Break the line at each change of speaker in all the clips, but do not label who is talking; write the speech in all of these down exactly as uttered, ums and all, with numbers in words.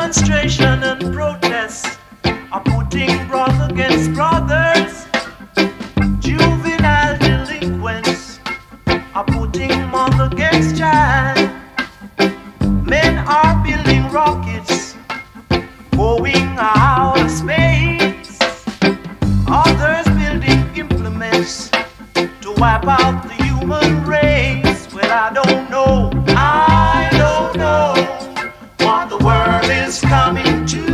Demonstration and protest are putting brothers against brothers. Juvenile delinquents are putting mother against child. Men are building rockets, going out of space. Others building implements to wipe out the human race. Well, I don't know, I don't know what the world is coming to.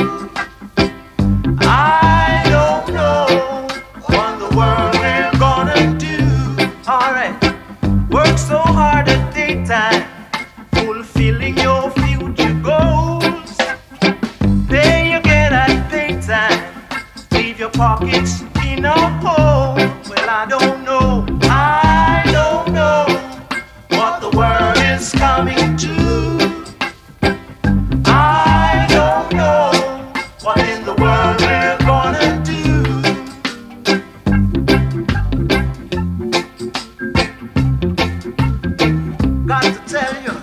I don't know what the world we're gonna do. Alright, work so hard at daytime, fulfilling your future goals. Pay again at paytime, leave your pockets in a hole. Well, I don't know, I don't know what the world is coming to. I don't know what in the world we're gonna do. Got to tell you,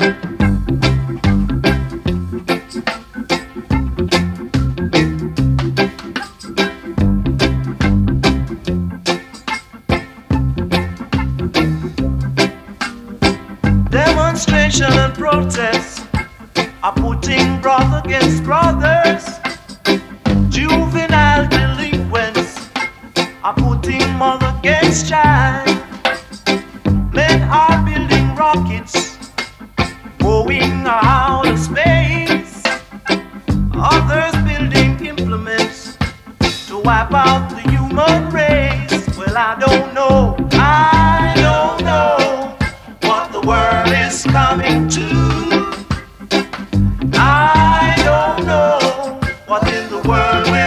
demonstration and protest are putting brother against brothers. Juvenile delinquents are putting mother against child. Men are building rockets, going out of space. Others building implements to wipe out the human race. Well, I don't know, I don't know what the world is coming to. I don't know what in the world